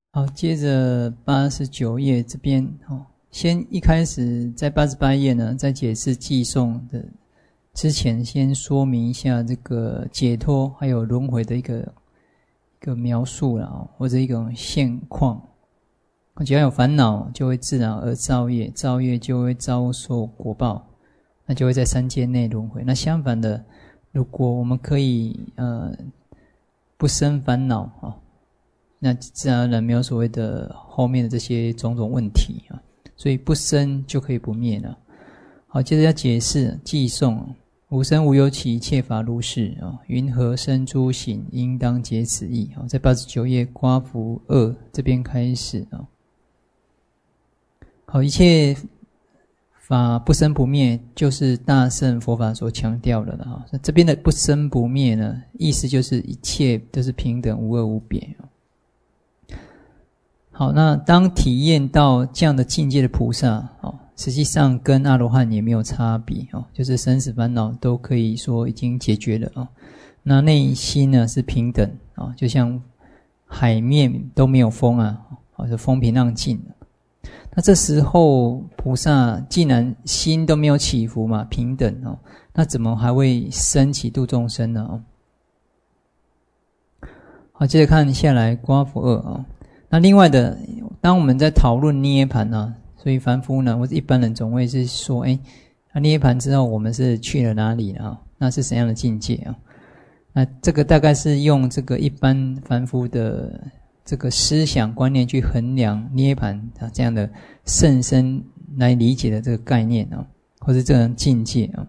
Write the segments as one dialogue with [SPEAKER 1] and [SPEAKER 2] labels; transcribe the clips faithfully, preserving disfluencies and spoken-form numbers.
[SPEAKER 1] 好，接着八十九页这边哦，先一开始在八十八页呢，在解释寄送的之前，先说明一下这个解脱还有轮回的一个一个描述啦，或者一种现况。只要有烦恼，就会自然而造业，造业就会遭受果报，那就会在三界内轮回。那相反的，如果我们可以呃不生烦恼啊。那自然而然没有所谓的后面的这些种种问题啊，所以不生就可以不灭了。好，接着要解释寄送，无生无有起，一切法如是啊。云何生诸行，应当解此义。好，在八十九页刮符二这边开始啊。好，一切法不生不灭，就是大乘佛法所强调的了啊。这边的不生不灭呢，意思就是一切都是平等无二无别啊。好，那当体验到这样的境界的菩萨哦，实际上跟阿罗汉也没有差别哦，就是生死烦恼都可以说已经解决了哦。那内心呢是平等啊，就像海面都没有风啊，哦，就风平浪静。那这时候菩萨既然心都没有起伏嘛，平等哦，那怎么还会升起度众生呢？哦，好，接着看下来刮符二啊。那另外的，当我们在讨论涅槃呢，所以凡夫呢或者一般人总会是说，哎，那涅槃之后我们是去了哪里啊？那是怎样的境界啊？那这个大概是用这个一般凡夫的这个思想观念去衡量涅槃啊这样的甚深来理解的这个概念啊，或是这种境界啊。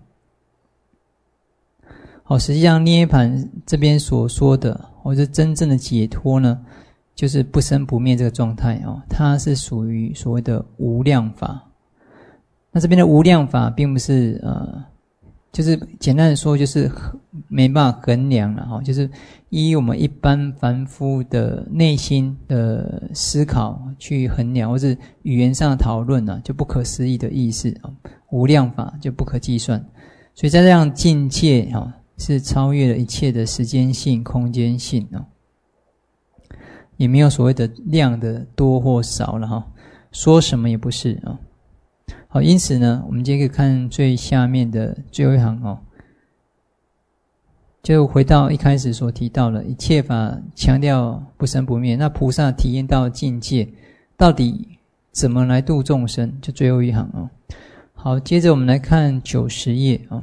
[SPEAKER 1] 好，实际上涅槃这边所说的，或是真正的解脱呢，就是不生不灭这个状态哦，它是属于所谓的无量法。那这边的无量法并不是呃，就是简单的说就是没办法衡量了哈，就是依我们一般凡夫的内心的思考去衡量，或是语言上的讨论呢，就不可思议的意思啊，无量法就不可计算。所以在这样境界啊，是超越了一切的时间性、空间性啊。也没有所谓的量的多或少了哈，说什么也不是啊。好，因此呢，我们今天可以看最下面的最后一行哦，就回到一开始所提到的一切法强调不生不灭，那菩萨体验到境界，到底怎么来度众生？就最后一行哦。好，接着我们来看九十页啊。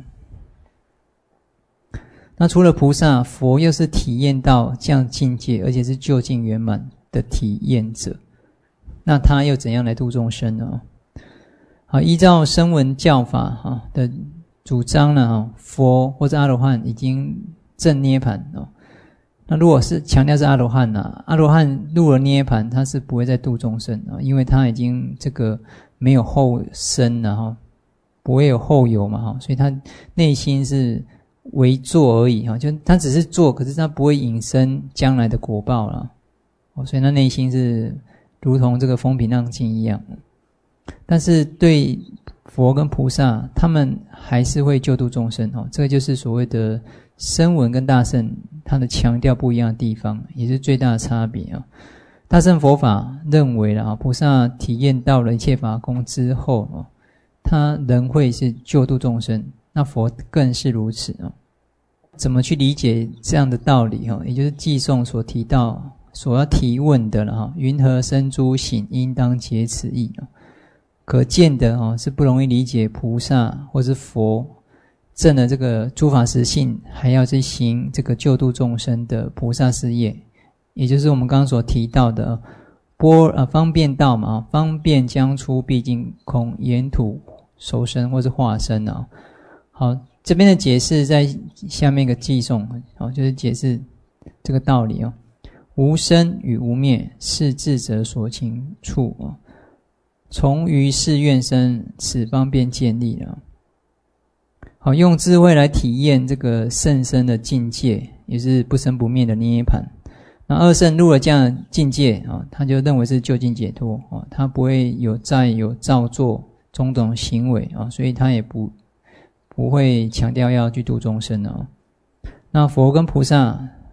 [SPEAKER 1] 那除了菩萨，佛又是体验到这样境界，而且是究竟圆满的体验者，那他又怎样来度众生呢？好，依照声闻教法哈的主张呢，佛或者阿罗汉已经证涅槃哦。那如果是强调是阿罗汉啊，阿罗汉入了涅槃，他是不会再度众生啊，因为他已经这个没有后生了哈，不会有后有嘛哈，所以他内心是为做而已哈，就他只是做，可是他不会引申将来的果报了，所以他内心是如同这个风平浪静一样。但是对佛跟菩萨，他们还是会救度众生哦，这个就是所谓的声闻跟大乘它的强调不一样的地方，也是最大的差别啊。大乘佛法认为啦，菩萨体验到了一切法空之后哦，他仍会是救度众生。那佛更是如此啊！怎么去理解这样的道理哈？也就是寄送所提到、所要提问的了哈。云何生诸行，应当解此义啊！可见的哈是不容易理解菩萨或是佛证了这个诸法实性，还要去行这个救度众生的菩萨事业，也就是我们刚刚所提到的般啊方便道嘛，方便将出毕竟空，言土受身或是化身啊。好，这边的解释在下面一个寄送，好，就是解释这个道理哦。无生与无灭，是智者所情处哦。从于是愿生，此方便建立了。好，用智慧来体验这个甚深的境界，也是不生不灭的涅槃。那二圣入了这样的境界啊，他就认为是究竟解脱啊，他不会有再有造作种种行为啊，所以他也不。不会强调要去度众生哦。那佛跟菩萨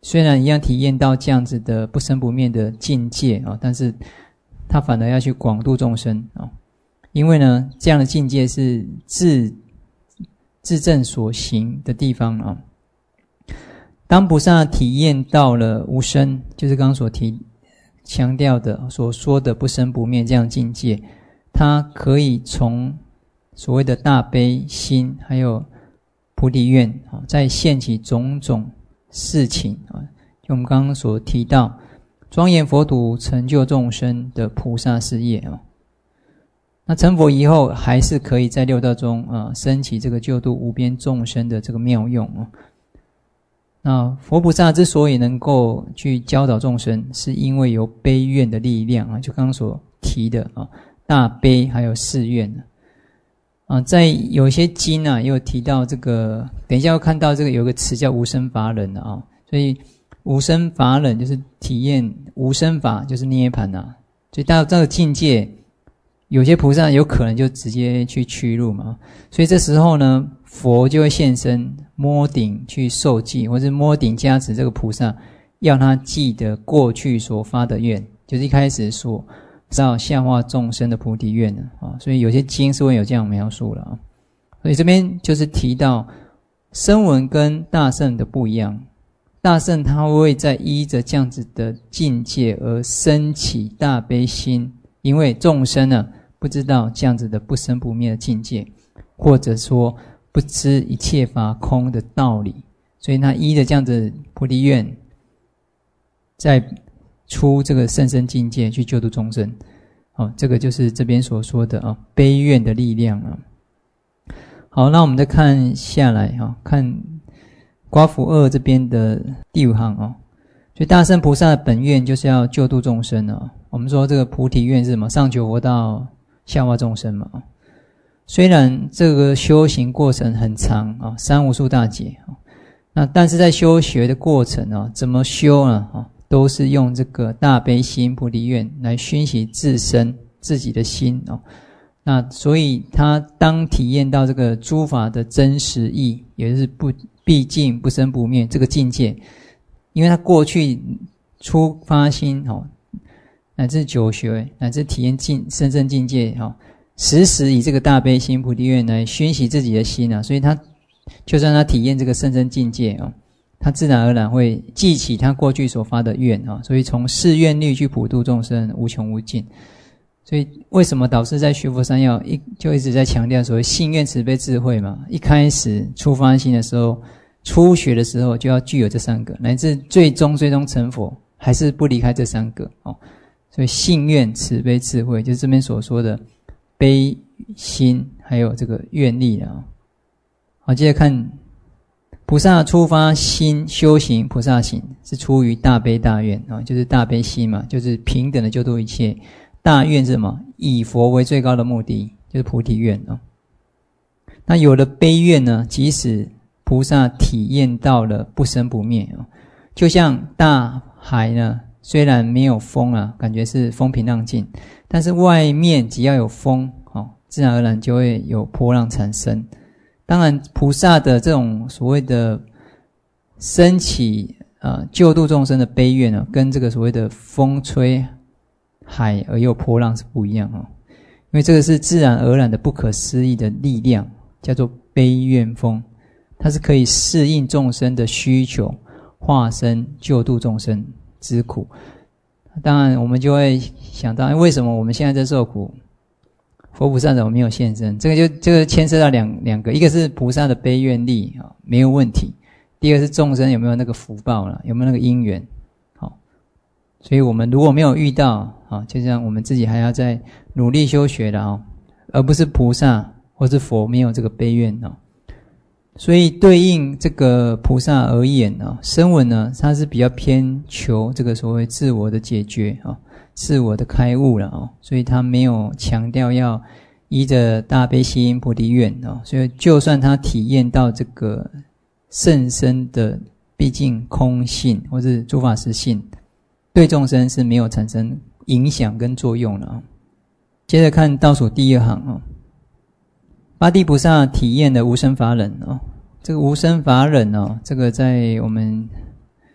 [SPEAKER 1] 虽然一样体验到这样子的不生不灭的境界啊，但是他反而要去广度众生啊，因为呢，这样的境界是自自证所行的地方啊。当菩萨体验到了无生，就是刚刚所提强调的所说的不生不灭这样的境界，他可以从所谓的大悲心还有菩提愿啊，再现起种种事情啊，就我们刚刚所提到庄严佛土成就众生的菩萨事业啊。那成佛以后，还是可以在六道中啊升起这个救度无边众生的这个妙用啊。那佛菩萨之所以能够去教导众生，是因为有悲愿的力量啊，就刚刚所提的啊，大悲还有誓愿啊。在有一些经啊，也有提到这个，等一下要看到这个有个词叫无生法忍啊，所以无生法忍就是体验无生法，就是涅槃啊。所以到这个境界，有些菩萨有可能就直接去趋入嘛，所以这时候呢，佛就会现身摸顶去受记，或是摸顶加持这个菩萨，要他记得过去所发的愿，就是一开始所造下化众生的菩提愿啊。所以有些经是会有这样描述了啊。所以这边就是提到声闻跟大乘的不一样，大乘他会在依着这样子的境界而升起大悲心，因为众生呢不知道这样子的不生不灭的境界，或者说不知一切法空的道理，所以他依着这样子菩提愿，再出这个甚深境界去救度众生。好，这个就是这边所说的啊悲愿的力量啊。好，那我们再看下来啊，看瓜符二这边的第五行啊。所以大乘菩萨的本愿就是要救度众生啊。我们说这个菩提愿是什么？上求佛道，下化众生嘛。虽然这个修行过程很长啊，三无数大劫啊，那但是在修学的过程啊，怎么修呢？啊，都是用这个大悲心、菩提愿来熏习自身自己的心啊。那所以他当体验到这个诸法的真实义，也就是不毕竟不生不灭这个境界，因为他过去初发心哦，乃至久学，乃至体验境深深境界哦，时时以这个大悲心、菩提愿来熏习自己的心啊，所以他就算他体验这个深深境界哦，他自然而然会记起他过去所发的愿啊，所以从誓愿力去普度众生，无穷无尽。所以为什么导师在学佛三要一就一直在强调所谓信愿慈悲智慧嘛？一开始初发心的时候，初学的时候就要具有这三个，乃至最终最终成佛，还是不离开这三个哦。所以信愿慈悲智慧，就是这边所说的悲心，还有这个愿力啊。好，接着看菩萨初发心修行菩萨行，是出于大悲大愿啊，就是大悲心嘛，就是平等的救度一切。大愿是什么？以佛为最高的目的，就是菩提愿啊。那有了悲愿呢，即使菩萨体验到了不生不灭啊，就像大海呢，虽然没有风啊，感觉是风平浪静，但是外面只要有风哦，自然而然就会有波浪产生。当然，菩萨的这种所谓的升起啊救度众生的悲愿啊，跟这个所谓的风吹海而又波浪是不一样哦，因为这个是自然而然的不可思议的力量，叫做悲愿风，它是可以适应众生的需求，化身救度众生之苦。当然我们就会想到，为什么我们现在在受苦，佛菩萨怎么没有现身？这个就这个牵涉到两两个，一个是菩萨的悲愿力啊没有问题，第二个是众生有没有那个福报了，有没有那个因缘。好，所以我们如果没有遇到啊，就像我们自己还要再努力修学的啊，而不是菩萨或是佛没有这个悲愿啊。所以对应这个菩萨而言啊，声闻呢，它是比较偏求这个所谓自我的解决啊，自我的开悟了啊，所以他没有强调要依着大悲心、菩提愿啊，所以就算他体验到这个甚深的毕竟空性或是诸法实性，对众生是没有产生影响跟作用了啊。接着看倒数第二行啊，八地菩萨体验的无生法忍哦，这个无生法忍哦，这个在我们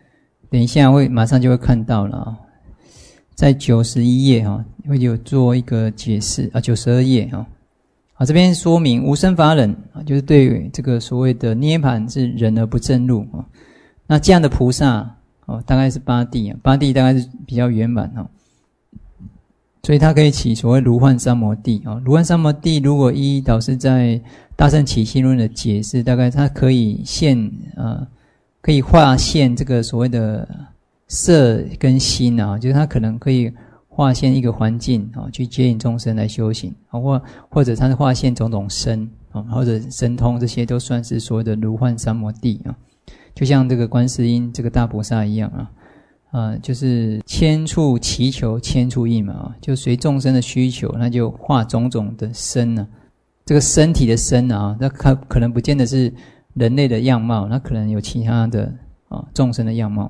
[SPEAKER 1] 等一下会马上就会看到了啊，在九十一页哈会有做一个解释啊，九十二页哈。好，这边说明无生法忍啊，就是对这个所谓的涅槃是忍而不正入啊。那这样的菩萨哦，大概是八地啊，八地大概是比较圆满哈，所以它可以起所谓如幻三摩地啊。如幻三摩地，如果依导师在大乘起信论的解释，大概它可以现呃，可以化现这个所谓的色跟心啊，就是它可能可以化现一个环境啊，去接引众生来修行啊，或或者它是化现种种身啊，或者神通，这些都算是所谓的如幻三摩地啊。就像这个观世音这个大菩萨一样啊，啊，就是千处祈求千处应嘛啊，就随众生的需求，那就化种种的身呢、啊。这个身体的身啊，那可可能不见得是人类的样貌，那可能有其他的啊众生的样貌。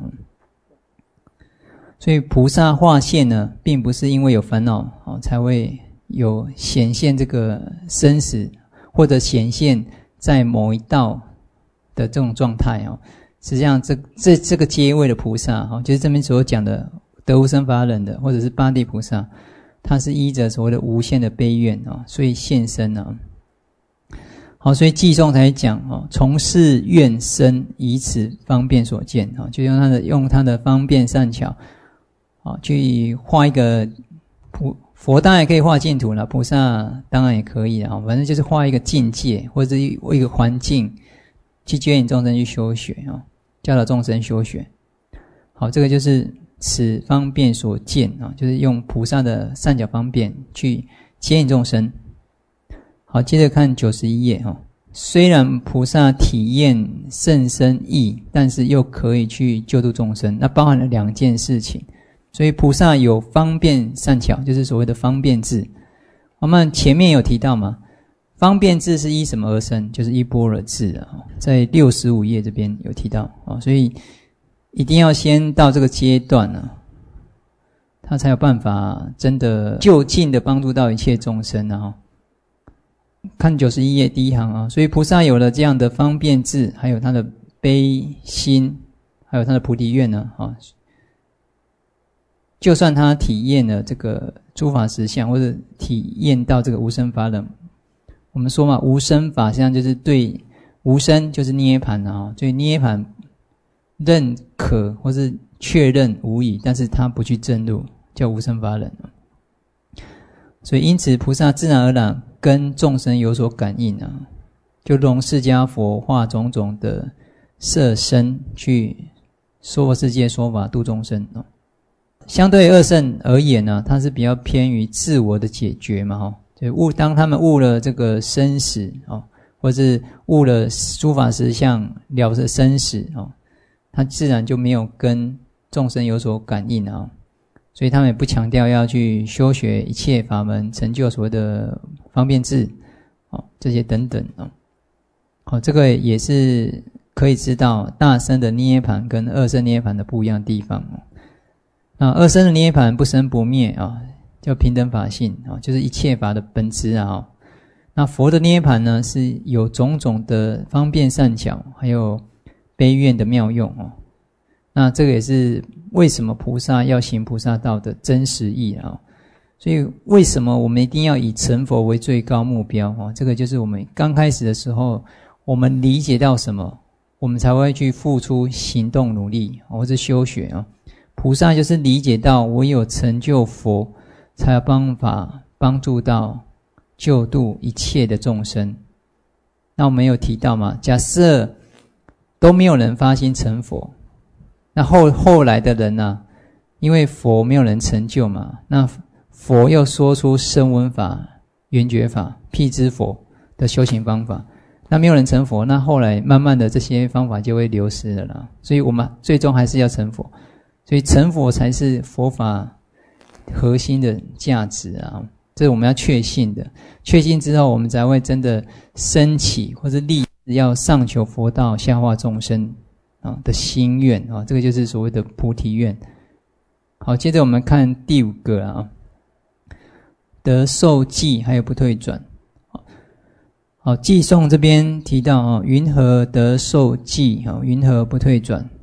[SPEAKER 1] 所以菩萨化现呢，并不是因为有烦恼啊才会有显现这个生死，或者显现在某一道的这种状态啊。实际上这这这个阶位的菩萨哈，就是这边所讲的得无生法忍的，或者是八地菩萨，他是依着所谓的无限的悲愿啊，所以现身啊。好，所以偈颂才讲啊，从是愿生，以此方便所见啊，就用他的用他的方便善巧啊，去画一个菩佛当然可以画净土了，菩萨当然也可以啊，反正就是画一个境界或者是一个环境，去接引众生去修学啊，教导众生修学。好，这个就是此方便所见啊，就是用菩萨的善巧方便去接引众生。好，接着看九十一页哈。虽然菩萨体验甚深义，但是又可以去救度众生，那包含了两件事情。所以菩萨有方便善巧，就是所谓的方便智。我们前面有提到嘛，方便智是依什么而生？就是依般若智啊，在六十五页这边有提到啊，所以一定要先到这个阶段呢、啊，他才有办法真的就近的帮助到一切众生啊。看九十一页第一行啊，所以菩萨有了这样的方便智，还有他的悲心，还有他的菩提愿呢啊，就算他体验了这个诸法实相，或者体验到这个无生法忍，我们说嘛，无生法实际上就是对无生就是涅槃啊，所以涅槃认可或是确认无疑，但是他不去证入，叫无生法忍。所以因此菩萨自然而然跟众生有所感应啊，就容释迦佛化种种的色身去说世界说法度众生啊。相对二圣而言呢、啊，它是比较偏于自我的解决嘛哈，就悟当他们悟了这个生死啊，或是悟了诸法实相了了生死啊，他自然就没有跟众生有所感应啊。所以他们也不强调要去修学一切法门，成就所谓的方便智，哦，这些等等啊，好、哦，这个也是可以知道大生的涅槃跟二生涅槃的不一样的地方哦。那二生的涅槃不生不灭啊，叫平等法性啊，就是一切法的本质啊。那佛的涅槃呢，是有种种的方便善巧，还有悲愿的妙用哦。那这个也是为什么菩萨要行菩萨道的真实意啊。所以为什么我们一定要以成佛为最高目标啊？这个就是我们刚开始的时候，我们理解到什么，我们才会去付出行动努力或者修学啊。菩萨就是理解到唯有成就佛，才有办法帮助到救度一切的众生。那我们有提到嘛，假设都没有人发心成佛，那后后来的人呢、啊？因为佛没有人成就嘛，那佛又说出声闻法、缘觉法、辟支佛的修行方法，那没有人成佛，那后来慢慢的这些方法就会流失了啦。所以我们最终还是要成佛，所以成佛才是佛法核心的价值啊，这是我们要确信的。确信之后，我们才会真的升起或是立志要上求佛道、下化众生啊的心愿啊，这个就是所谓的菩提愿。好，接着我们看第五个啊，得受记还有不退转。好，偈颂这边提到啊，云何得受记啊，云何不退转？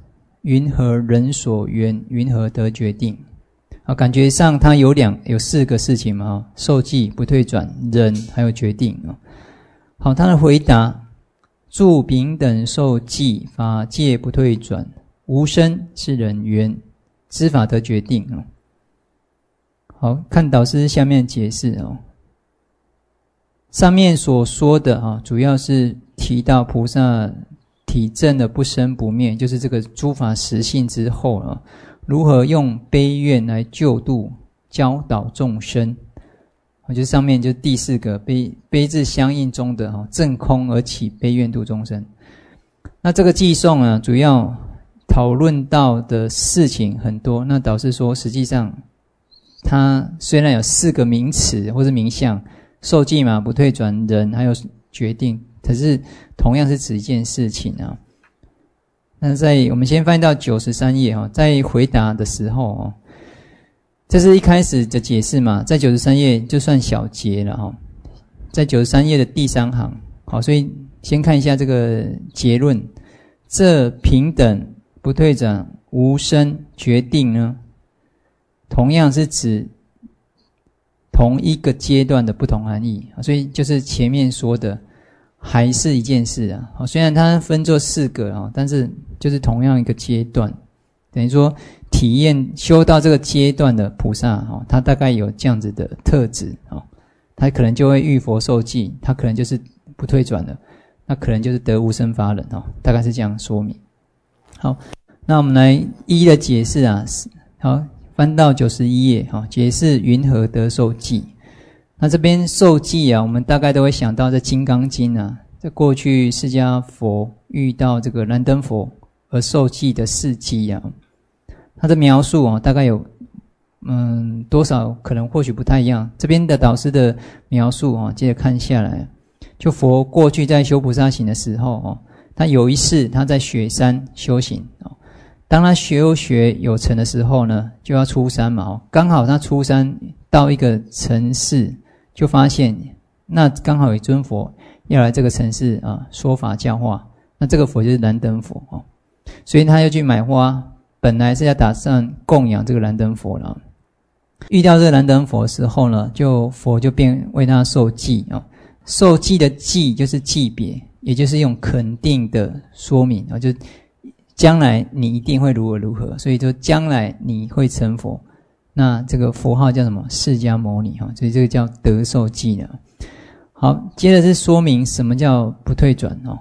[SPEAKER 1] 云何人所缘，云何得决定。啊，感觉上它有两有四个事情嘛，受记、不退转、人还有决定啊。好，他的回答：住丙等受记，法界不退转，无生是人缘，知法得决定啊。好，看导师下面解释哦。上面所说的啊，主要是提到菩萨体证的不生不灭，就是这个诸法实性之后啊。如何用悲愿来救度教导众生，就是上面就是第四个悲悲字相应中的证空而起悲愿度众生。那这个偈颂啊，主要讨论到的事情很多。那导师说，实际上它虽然有四个名词或是名相，受记嘛、不退转、人还有决定，可是同样是指一件事情啊。那在我们先翻到九十三页哈，在回答的时候哦，这是一开始的解释嘛，在九十三页就算小节了哈，在九十三页的第三行，好，所以先看一下这个结论，这平等不退转无生决定呢，同样是指同一个阶段的不同含义，所以就是前面说的还是一件事啊，虽然它分作四个啊，但是就是同样一个阶段，等于说体验修到这个阶段的菩萨啊，他大概有这样子的特质啊，他可能就会遇佛受记，他可能就是不退转了，那可能就是得无生法忍啊，大概是这样说明。好，那我们来一一的解释啊，好，翻到九十一页哈，解释云何得受记。那这边受记啊，我们大概都会想到在《金刚经》啊，在过去释迦佛遇到这个燃灯佛而受记的事迹啊，他的描述啊，大概有嗯多少可能或许不太一样。这边的导师的描述啊，接着看下来，就佛过去在修菩萨行的时候哦，他有一世他在雪山修行哦，当他修学有成的时候呢，就要出山嘛哦，刚好他出山到一个城市。就发现那刚好有一尊佛要来这个城市啊说法教化，那这个佛就是燃灯佛哦，所以他就去买花，本来是要打算供养这个燃灯佛了。遇到这个燃灯佛的时候呢，就佛就便为他受记啊，受记的记就是记别，也就是用肯定的说明啊，就将来你一定会如何如何，所以就将来你会成佛。那这个佛号叫什么？释迦牟尼哈，所以这个叫得受记的。好，接着是说明什么叫不退转哦。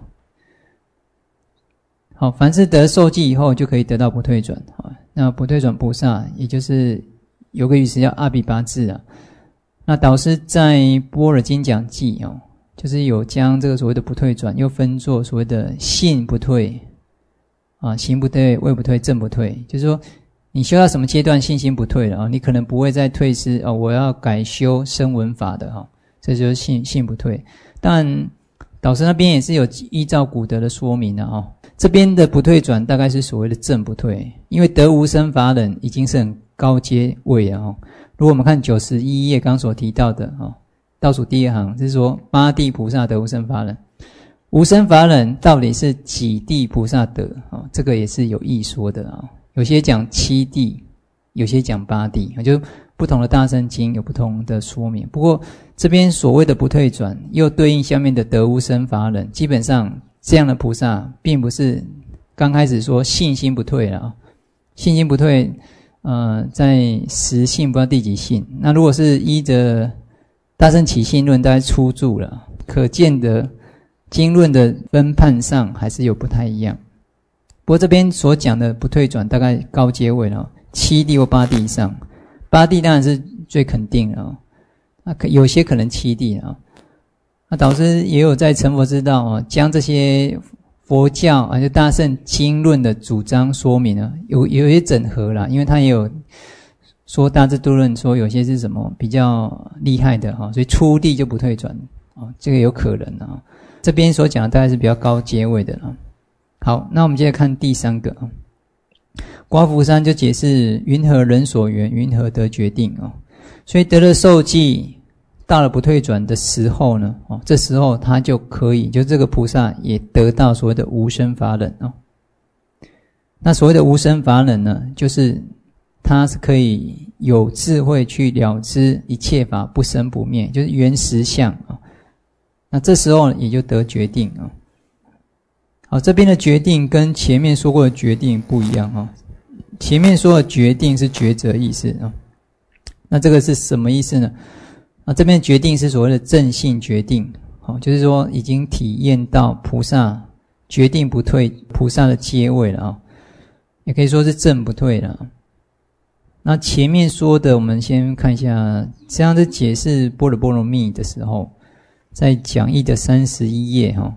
[SPEAKER 1] 好，凡是得受记以后，就可以得到不退转啊。那不退转菩萨，也就是有个语词叫阿比巴智啊。那导师在《般若经讲记》哦，就是有将这个所谓的不退转，又分作所谓的信不退啊、行不退、位不退、正不退，就是说。你修到什么阶段信心不退了啊？你可能不会再退失哦，我要改修声闻法的哈，这就是信信不退。但导师那边也是有依照古德的说明的哈，这边的不退转大概是所谓的正不退，因为得无生法忍已经是很高阶位了哈。如果我们看九十一页刚所提到的哈，倒数第二行是说八地菩萨得无生法忍，无生法忍到底是几地菩萨得啊？这个也是有异说的啊。有些讲七地，有些讲八地，就不同的大乘经有不同的说明。不过这边所谓的不退转，又对应下面的得无生法忍，基本上这样的菩萨，并不是刚开始说信心不退了，信心不退，呃，在十信不知道第几信。那如果是依着大乘起信论，大概出注了，可见的经论的分判上还是有不太一样。不过这边所讲的不退转大概高阶位了，七地或八地以上，八地当然是最肯定了，那有些可能七地啊。那导师也有在成佛之道啊，将这些佛教啊就大乘经论的主张说明啊，有有一些整合啦，因为他也有说大智度论说有些是什么比较厉害的哈，所以初地就不退转啊，这个有可能啊。这边所讲的大概是比较高阶位的啊。好，那我们接着看第三个。刮福山就解释云何人所缘，云何得决定哦。所以得了受记，到了不退转的时候呢，哦，这时候他就可以，就这个菩萨也得到所谓的无生法忍哦。 那所谓的无生法忍呢，就是它是可以有智慧去了知一切法不生不灭，就是原实相啊。那这时候也就得决定啊。好，这边的决定跟前面说过的决定不一样啊。前面说的决定是抉择意识啊，那这个是什么意思呢？啊，这边决定是所谓的正性决定，好，就是说已经体验到菩萨决定不退，菩萨的阶位了啊，也可以说是正不退了。那前面说的，我们先看一下，这样子解释般若波罗蜜的时候，在讲义的三十一页哈，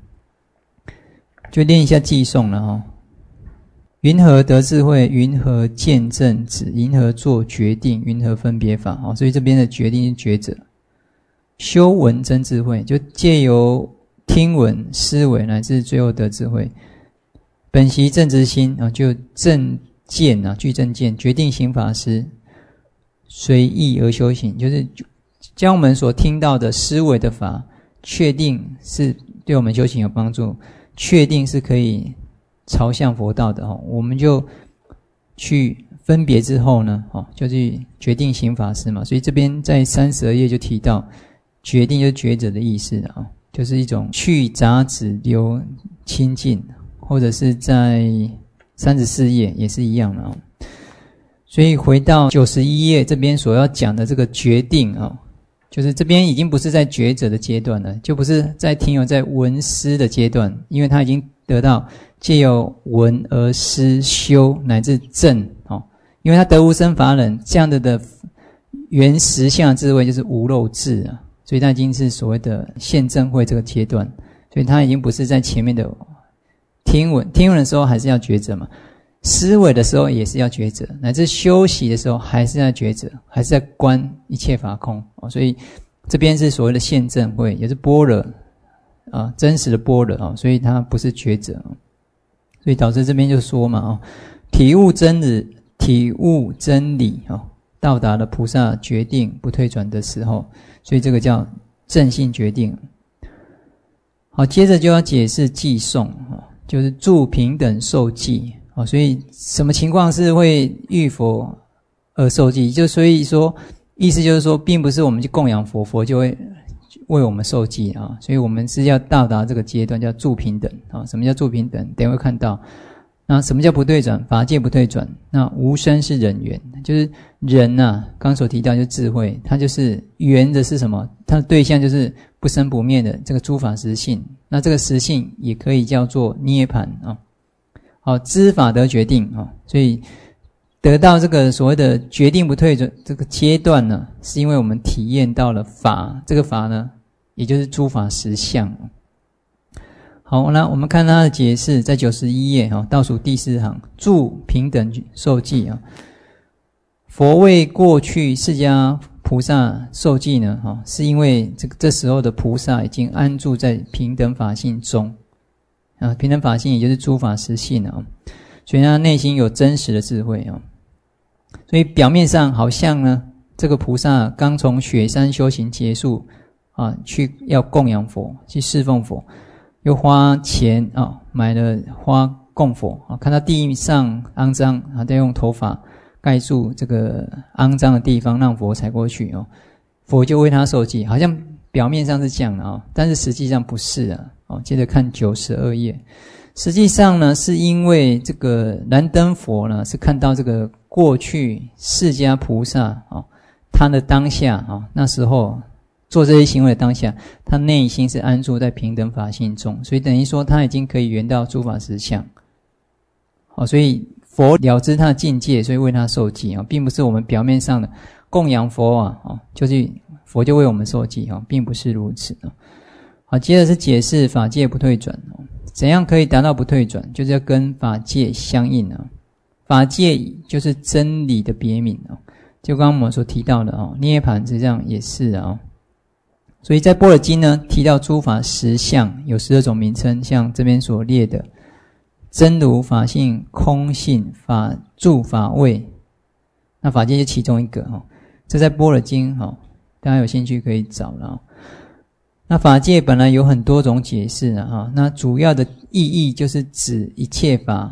[SPEAKER 1] 就练一下寄诵了哈。云何得智慧？云何见正止？云何做决定？云何分别法？哦，所以这边的决定是抉择。修闻真智慧，就借由听闻、思维，乃至最后得智慧。本习正直心啊，就正见啊，具正见，决定行法师，随意而修行，就是将我们所听到的思维的法，确定是对我们修行有帮助，确定是可以朝向佛道的哦，我们就去分别之后呢，哦，就去决定行法师嘛。所以这边在三十二页就提到，决定就是抉择的意思啊，就是一种去杂质留清净，或者是在三十四页也是一样的啊。所以回到九十一页这边所要讲的这个决定啊，就是这边已经不是在抉择的阶段了，就不是在停留在闻思的阶段，因为他已经得到借由闻而思修乃至正哦，因为他得无生法忍这样的的原实相智慧就是无漏智啊，所以他已经是所谓的现正慧这个阶段，所以他已经不是在前面的听闻，听闻的时候还是要抉择嘛，思维的时候也是要抉择，乃至休息的时候还是要抉择，还是在观一切法空哦，所以这边是所谓的现正慧，也是般若啊，真实的般若啊，所以它不是抉择，所以导致这边就说嘛啊，体悟真理，体悟真理啊，到达了菩萨决定不退转的时候，所以这个叫正性决定。好，接着就要解释偈颂啊，就是住平等受记啊，所以什么情况是会遇佛而受记？就所以说，意思就是说，并不是我们去供养佛，佛就会为我们受记啊，所以我们是要到达这个阶段，叫住平等啊。什么叫住平等？等一会看到。那什么叫不退转？法界不退转。那无生是忍缘，就是人啊，刚所提到就是智慧，它就是缘的是什么？它的对象就是不生不灭的这个诸法实性。那这个实性也可以叫做涅槃啊。好，知法得决定啊，所以得到这个所谓的决定不退转这个阶段呢，是因为我们体验到了法，这个法呢，也就是诸法实相。好，那我们看它的解释，在九十一页倒数第四行，住平等受记啊。佛为过去释迦菩萨受记呢，是因为这个这时候的菩萨已经安住在平等法性中啊，平等法性也就是诸法实性啊，所以他内心有真实的智慧啊。所以表面上好像呢，这个菩萨刚从雪山修行结束啊，去要供养佛，去侍奉佛。又花钱啊，买了花供佛啊，看到地上肮脏啊，再用头发盖住这个肮脏的地方，让佛踩过去哦，佛就为他受记，好像表面上是这样的啊，但是实际上不是啊。哦，接着看九十二页，实际上呢，是因为这个燃灯佛呢，是看到这个过去释迦菩萨啊，他的当下啊，那时候做这些行为的当下，他内心是安住在平等法性中，所以等于说他已经可以圆到诸法实相。好，所以佛了知他的境界，所以为他受记啊，并不是我们表面上的供养佛啊，哦，就是佛就为我们受记啊，并不是如此啊。好，接着是解释法界不退转哦，怎样可以达到不退转？就是要跟法界相应啊。法界就是真理的别名啊，就刚刚我们所提到的哦，涅槃实际上也是啊。所以在般若经呢，提到诸法实相有十二种名称，像这边所列的真如、法性、空性、法住、法位，那法界就其中一个哦。这在般若经哦，大家有兴趣可以找了哦。那法界本来有很多种解释啊，那主要的意义就是指一切法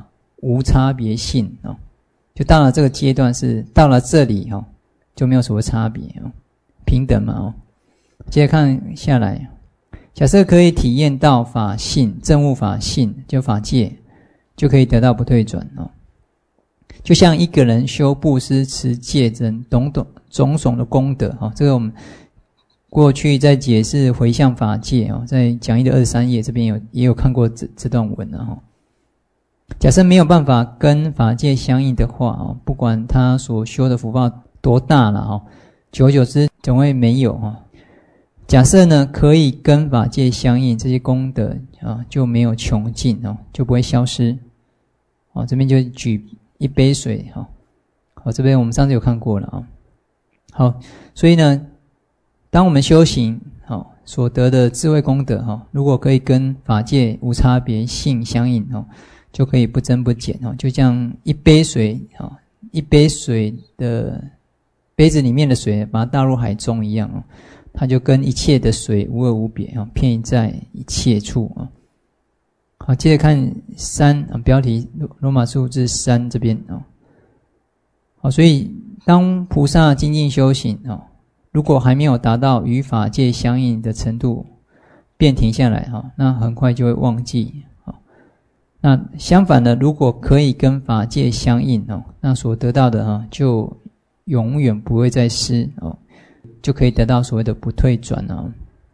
[SPEAKER 1] 无差别性哦，就到了这个阶段是到了这里哦，就没有所谓差别哦，平等嘛哦。接着看下来，假设可以体验到法性、证悟法性，就法界，就可以得到不退转哦。就像一个人修布施、持戒等种种种种的功德哦，这个我们过去在解释回向法界哦，在讲义的二十三页这边有也有看过这这段文了哈。假设没有办法跟法界相应的话哦，不管他所修的福报多大了哦，久而久之总会没有哦。假设呢可以跟法界相应，这些功德啊就没有穷尽哦，就不会消失哦。这边就举一杯水哈，好，这边我们上次有看过了啊。好，所以呢，当我们修行好所得的智慧功德哈，如果可以跟法界无差别性相应哦，就可以不增不减哦，就像一杯水哦，一杯水的杯子里面的水，把它倒入海中一样哦，它就跟一切的水无二无别哦，遍在一切处哦。好，接着看三啊，标题罗马数字三这边哦。好，所以当菩萨精进修行哦，如果还没有达到与法界相应的程度，便停下来哈，那很快就会忘记。那相反的，如果可以跟法界相应哦，那所得到的哈就永远不会再失哦，就可以得到所谓的不退转哦。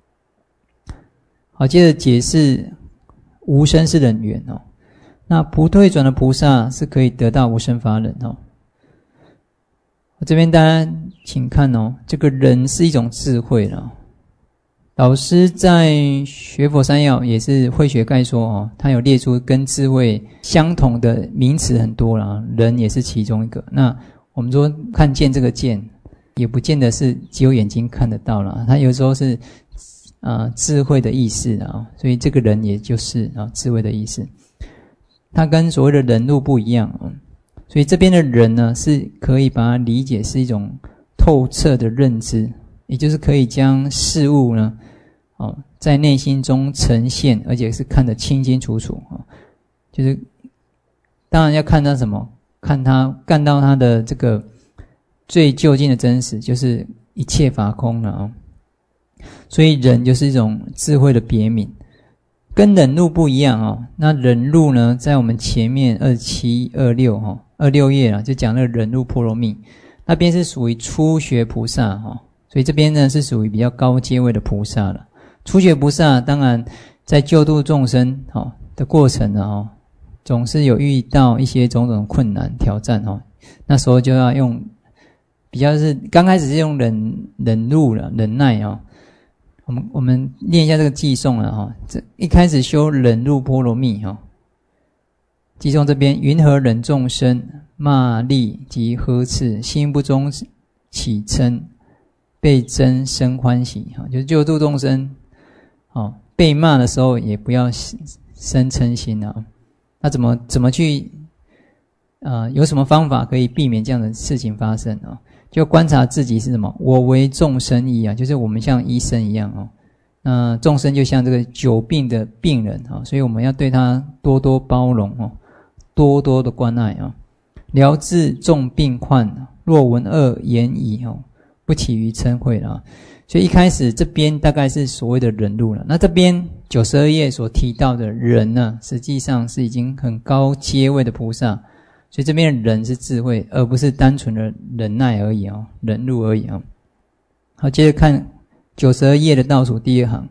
[SPEAKER 1] 好，接着解释无生是忍缘哦。那不退转的菩萨是可以得到无生法忍哦。这边大家请看哦，这个忍是一种智慧了。老师在学佛三要也是慧学概说哦，他有列出跟智慧相同的名词很多啦，忍也是其中一个。那我们说看见这个见，也不见得是只有眼睛看得到啦，它有时候是啊、呃、智慧的意思啊，所以这个忍也就是啊智慧的意思。它跟所谓的忍辱不一样啊，所以这边的忍呢是可以把它理解是一种透彻的认知。也就是可以将事物呢，哦，在内心中呈现，而且是看得清清楚楚啊。就是当然要看到什么，看他看到他的这个最究竟的真实，就是一切法空了啊。所以忍就是一种智慧的别名，跟忍辱不一样哦。那忍辱呢，在我们前面二七二六哈二六页啊，就讲那个忍辱波罗蜜，那边是属于初学菩萨哈。所以这边呢是属于比较高阶位的菩萨了。初学菩萨当然在救度众生哦的过程呢哦，总是有遇到一些种种困难挑战哦，那时候就要用比较是刚开始是用忍忍辱了忍耐哦。我们我们念一下这个偈颂了哈，这一开始修忍辱波罗蜜哈。偈颂这边云何忍众生骂詈及呵斥，心不中起嗔。被憎生欢喜，就是救度众生哦，被骂的时候也不要生嗔心啊。那怎么怎么去呃有什么方法可以避免这样的事情发生啊？就观察自己是什么，我为众生医啊，就是我们像医生一样哦。那众生就像这个久病的病人啊，所以我们要对他多多包容哦，多多的关爱啊，疗治重病患，若闻恶言语哦。不起于嗔恚了，所以一开始这边大概是所谓的忍辱了。那这边九十二页所提到的忍呢，实际上是已经很高阶位的菩萨，所以这边的忍是智慧，而不是单纯的忍耐而已哦，忍辱而已哦。好，接着看九十二页的倒数第二行。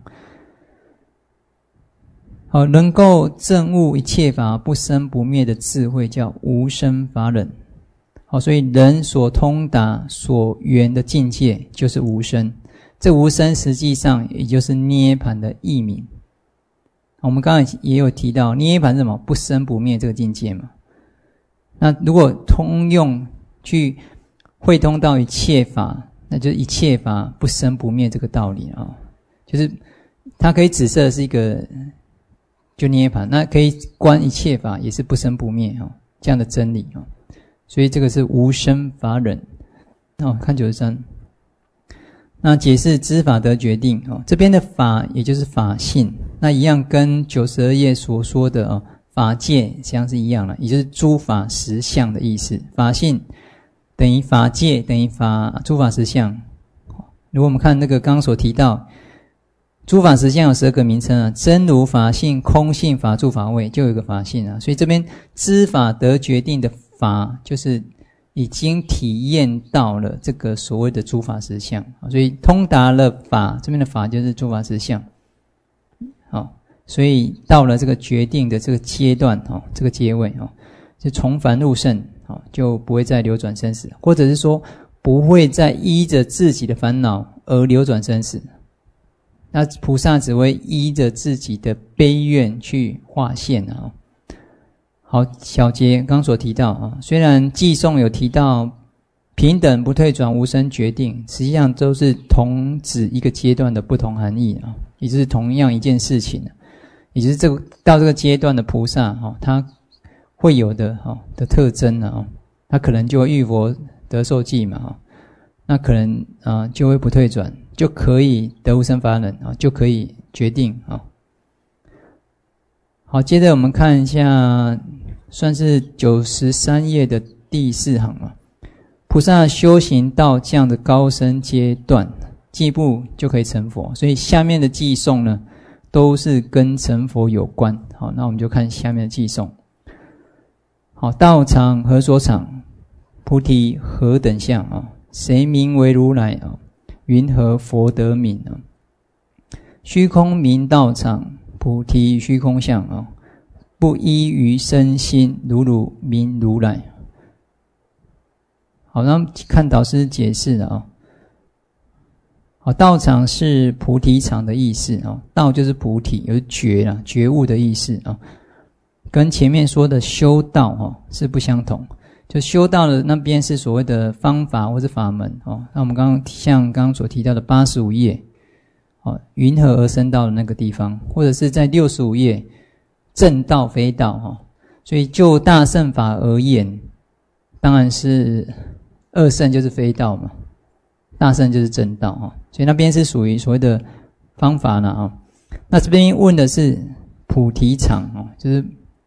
[SPEAKER 1] 好，能够证悟一切法不生不灭的智慧叫无生法忍。好，所以人所通达所缘的境界就是无生，这无生实际上也就是涅槃的义名。我们刚才也有提到涅槃是什么？不生不灭这个境界嘛。那如果通用去会通到一切法，那就是一切法不生不灭这个道理啊，就是它可以指涉的是一个就涅槃，那可以观一切法也是不生不灭啊，这样的真理啊。所以这个是无生法忍哦，看九十三。那解释知法得决定哦，这边的法也就是法性，那一样跟九十二页所说的哦， 法界实际上是一样的，也就是诸法实相的意思。法性等于法界等于法诸法实相。如果我们看那个刚刚所提到诸法实相有十二个名称啊，真如法性、空性法、住法位，就有一个法性啊。所以这边知法得决定的法，就是已经体验到了这个所谓的诸法实相，所以通达了法，这边的法就是诸法实相。好，所以到了这个决定的这个阶段，这个阶位就从凡入圣，就不会再流转生死，或者是说不会再依着自己的烦恼而流转生死。那菩萨只会依着自己的悲愿去化现啊。好，小节刚刚所提到啊，虽然偈颂有提到平等不退转无生决定，实际上都是同指一个阶段的不同含义啊，也就是同样一件事情，也就是这个到这个阶段的菩萨哈，他会有的哈的特征啊，他可能就会遇佛得受记嘛哈，那可能啊就会不退转，就可以得无生法忍啊，就可以决定啊。好，接着我们看一下，算是九十三页的第四行啊。菩萨修行到这样的高深阶段，进一步就可以成佛。所以下面的偈颂呢，都是跟成佛有关。好，那我们就看下面的偈颂。好，道场何所场？菩提何等相啊？谁名为如来啊？云何佛得名啊？虚空名道场，菩提虚空相啊，不依于身心，如如名如来。好，那看导师解释了啊。好，道场是菩提场的意思啊，道就是菩提，有觉啦，觉悟的意思啊，跟前面说的修道啊是不相同。就修道的那边是所谓的方法或是法门哦。那我们刚刚像刚刚所提到的八十五页，哦，云何而生道的那个地方，或者是在六十五页正道非道哈。所以就大乘法而言，当然是二乘就是非道嘛，大乘就是正道哈。所以那边是属于所谓的方法呢啊。那这边问的是菩提场哦，就是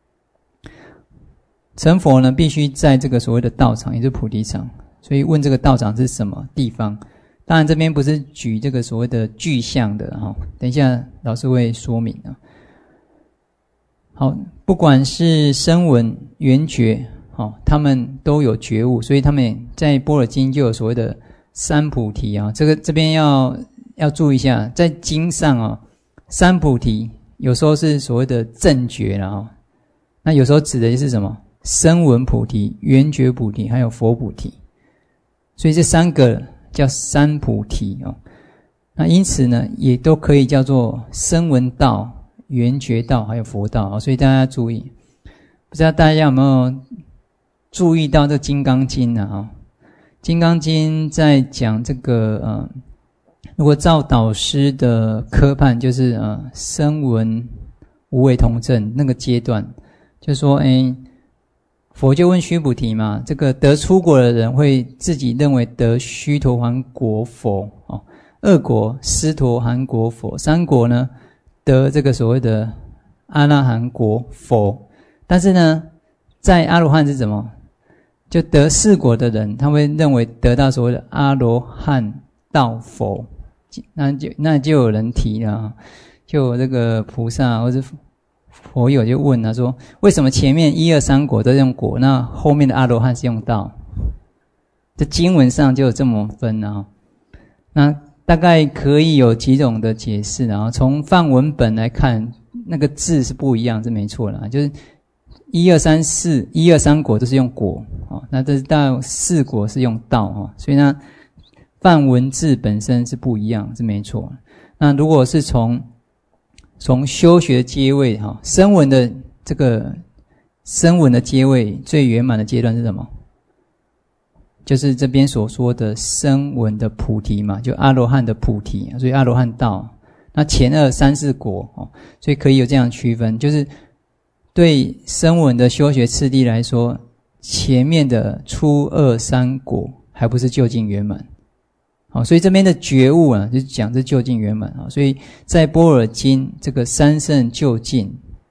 [SPEAKER 1] 成佛呢，必须在这个所谓的道场，也就是菩提场。所以问这个道场是什么地方？当然这边不是举这个所谓的具象的哈，等一下老师会说明啊。好，不管是声闻、缘觉，好，他们都有觉悟，所以他们在般若经就有所谓的三菩提啊。这个这边要要注意一下，在经上啊，三菩提有时候是所谓的正觉啦啊，那有时候指的是什么？声闻菩提、缘觉菩提还有佛菩提，所以这三个叫三菩提哦。那因此呢，也都可以叫做声闻道、缘觉道还有佛道啊。所以大家注意，不知道大家有没有注意到这《金刚经》啊？《金刚经》在讲这个呃，如果照导师的科判，就是呃声闻无为同证那个阶段，就说哎。佛就问须菩提嘛，这个得出国的人会自己认为得须陀洹国佛哦，二国斯陀含国佛，三国呢得这个所谓的阿那含国佛。但是呢，在阿罗汉是什么？就得四国的人，他会认为得到所谓的阿罗汉道佛。那就那就有人提了，就有这个菩萨或是佛友就问他说，为什么前面一二三国都用果，那后面的阿罗汉是用道？这经文上就有这么分啊。那大概可以有几种的解释，然后从梵文本来看，那个字是不一样，是没错啦，就是一二三四一二三国都是用果哦，那这到四国是用道哦，所以呢梵文字本身是不一样，是没错。那如果是从从修学阶位哈，声闻的这个声闻的阶位最圆满的阶段是什么？就是这边所说的声闻的菩提嘛，就阿罗汉的菩提，所以阿罗汉道。那前二三四国哦，所以可以有这样区分，就是对声闻的修学次第来说，前面的初二三国还不是究竟圆满。好，所以这边的觉悟啊，就讲这究竟圆满啊。所以在般若经这个三圣究竟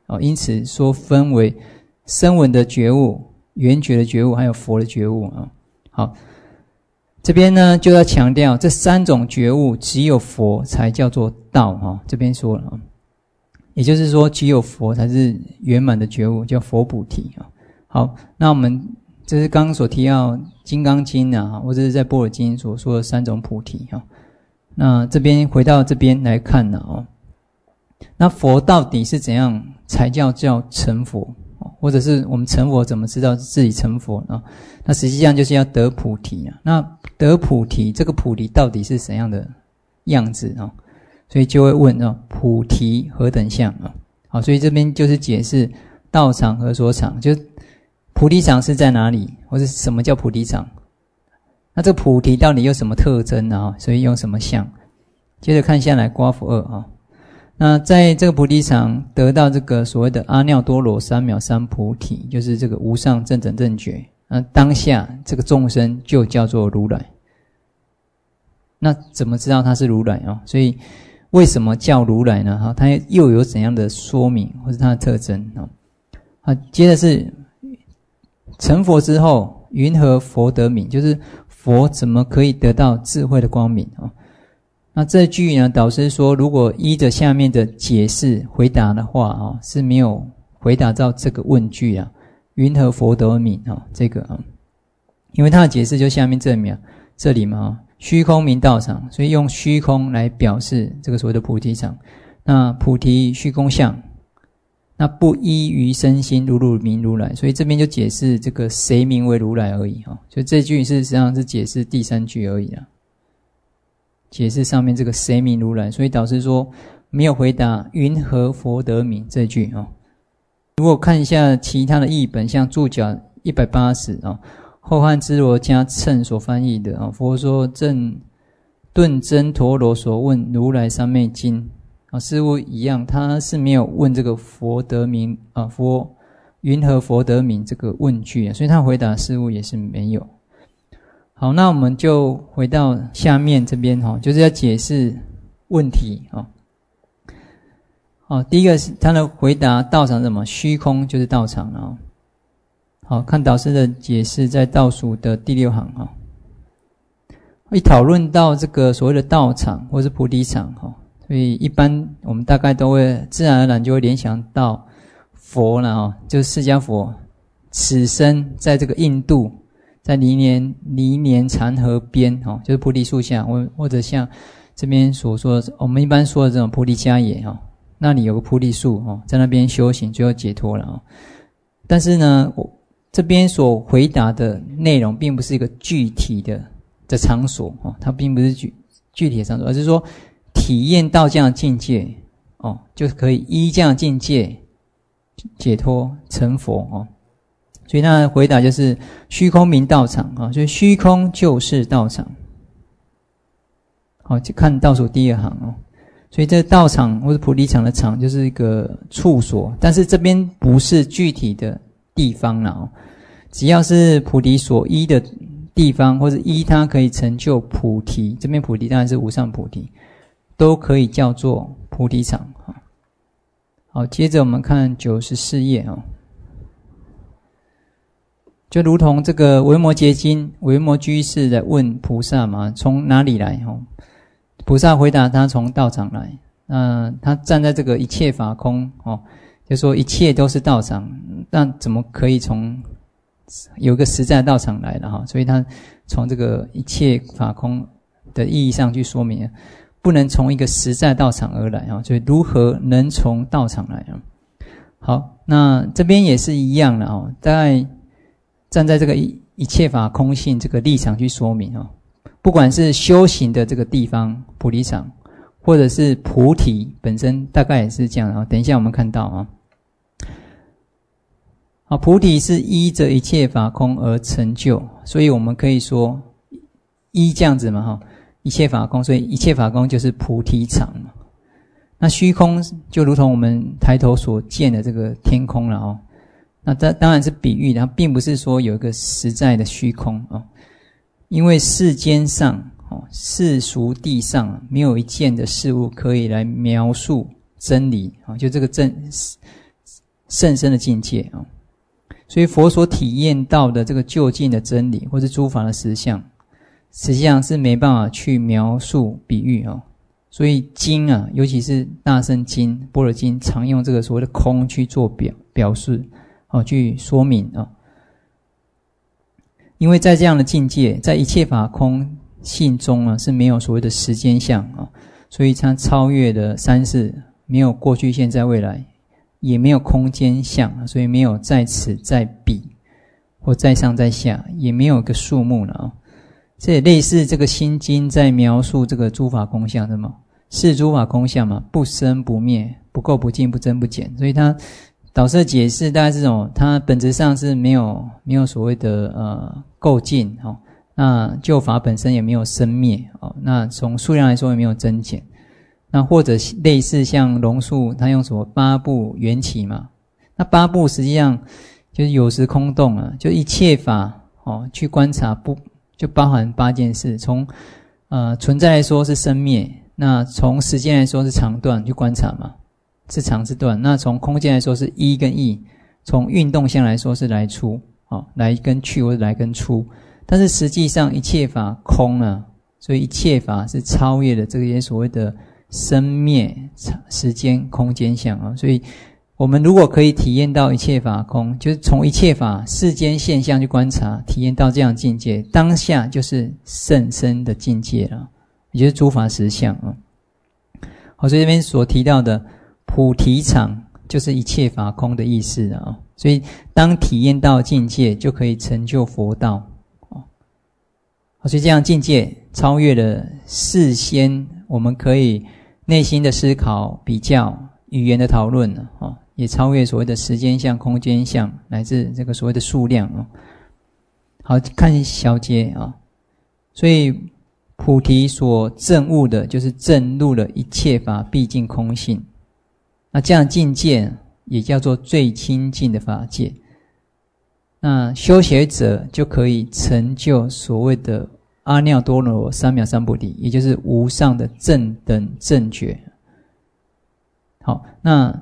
[SPEAKER 1] 哦，因此说分为声闻的觉悟、缘觉的觉悟，还有佛的觉悟啊。好，这边呢就要强调这三种觉悟只有佛才叫做道哈。这边说了，也就是说只有佛才是圆满的觉悟，叫佛菩提啊。好，那我们这是刚刚所提到《金刚经》啊，或者是在《般若经》所说的三种菩提啊。那这边回到这边来看呢，哦，那佛到底是怎样才叫叫成佛？或者是我们成佛怎么知道自己成佛呢？那实际上就是要得菩提啊。那得菩提，这个菩提到底是怎样的样子啊？所以就会问啊，菩提何等相啊？好，所以这边就是解释道场何所场，就菩提场是在哪里，或者什么叫菩提场？那这个菩提到底有什么特征啊？所以用什么相？接着看下来，刮符二啊。那在这个菩提场得到这个所谓的阿耨多罗三藐三菩提，就是这个无上正等正觉。那当下这个众生就叫做如来。那怎么知道他是如来啊？所以为什么叫如来呢？哈，它又有怎样的说明或是它的特征啊？啊，接着是成佛之后，云何佛得名？就是佛怎么可以得到智慧的光明啊？那这句呢，导师说，如果依着下面的解释回答的话啊，是没有回答到这个问句啊，云何佛得名啊？这个啊，因为他的解释就下面这里面这里嘛啊，虚空名道场，所以用虚空来表示这个所谓的菩提场。那菩提虚空相，那不依于身心，如如名如来，所以这边就解释这个谁名为如来而已啊。所以这句事实上是解释第三句而已啊。解释上面这个谁名如来，所以导师说没有回答云何佛得名这句啊。如果看一下其他的译本，像注脚一百八十啊，后汉支罗迦谶所翻译的啊，佛说正顿真陀罗所问如来三昧经啊，似乎一样，他是没有问这个佛得名啊，佛云何佛得名这个问句啊，所以他回答似乎也是没有。好，那我们就回到下面这边哈，就是要解释问题啊。好，第一个是他的回答，道场是什么？虚空就是道场啊。好，看导师的解释，在倒数的第六行啊。一讨论到这个所谓的道场或是菩提场哈，所以一般我们大概都会自然而然就会联想到佛了啊，就是释迦佛此生在这个印度。在离年离年禅河边哦，就是菩提树下，或或者像这边所说的，我们一般说的这种菩提迦叶哦，那里有个菩提树哦，在那边修行，最后解脱了哦。但是呢，我这边所回答的内容，并不是一个具体的的场所哦，它并不是具具体的场所，而是说体验到这样的境界哦，就可以依这样的境界解脱成佛哦。所以他的回答就是虚空名道场啊，所以虚空就是道场。好，就看倒数第二行哦。所以这道场或者菩提场的场就是一个处所，但是这边不是具体的地方了哦。只要是菩提所依的地方，或者依它可以成就菩提，这边菩提当然是无上菩提，都可以叫做菩提场啊。好，接着我们看九十四页哦。就如同这个维摩诘经，维摩居士在问菩萨嘛，从哪里来？哦，菩萨回答他从道场来。那他站在这个一切法空哦，就说一切都是道场，那怎么可以从有个实在的道场来了哈？所以他从这个一切法空的意义上去说明，不能从一个实在道场而来啊。所以如何能从道场来啊？好，那这边也是一样的哦，大概。站在这个一一切法空性这个立场去说明哦，不管是修行的这个地方菩提场，或者是菩提本身，大概也是这样啊。等一下我们看到啊，好，菩提是依着一切法空而成就，所以我们可以说依这样子嘛哈，一切法空，所以一切法空就是菩提场嘛。那虚空就如同我们抬头所见的这个天空了哦。那这当然是比喻的，它并不是说有一个实在的虚空啊、哦，因为世间上哦，世俗地上没有一件的事物可以来描述真理啊、哦，就这个真甚深的境界啊。所以佛所体验到的这个究竟的真理，或是诸法的实相，实际上是没办法去描述比喻啊。所以经啊，尤其是大乘经、般若经，常用这个所谓的空去做表表示啊，去说明啊。因为在这样的境界，在一切法空性中啊，是没有所谓的时间相啊，所以它超越的三世，没有过去、现在、未来，也没有空间相，所以没有在此、在彼，或在上、在下，也没有个数目了啊。这也类似这个心经在描述这个诸法空相的嘛。是诸法空相嘛，不生不灭，不垢不净，不增不减。所以他导师的解释大概是这种，它本质上是没有没有所谓的呃垢净哦，那就法本身也没有生灭哦，那从数量来说也没有增减。那或者类似像龙树，他用什么八部缘起嘛？那八部实际上就是有时空洞啊，就一切法哦去观察不就包含八件事，从呃存在来说是生灭。那从时间来说是长短去观察嘛，是长是短。那从空间来说是一跟异，从运动相来说是来出，哦，来跟去或者来跟出。但是实际上一切法空啊，所以一切法是超越了这些所谓的生灭、时间、空间相啊。所以我们如果可以体验到一切法空，就是从一切法世间现象去观察，体验到这样的境界，当下就是甚深的境界了。也就是诸法实相啊。好，所以这边所提到的菩提场就是一切法空的意思啊。所以当体验到境界，就可以成就佛道。好，所以这样境界超越了事先我们可以内心的思考、比较、语言的讨论啊，也超越所谓的时间相、空间相，乃至这个所谓的数量啊。好，看小节啊，所以。菩提所证悟的，就是证入了一切法毕竟空性。那这样境界也叫做最清净的法界。那修学者就可以成就所谓的阿耨多罗三藐三菩提，也就是无上的正等正觉。好，那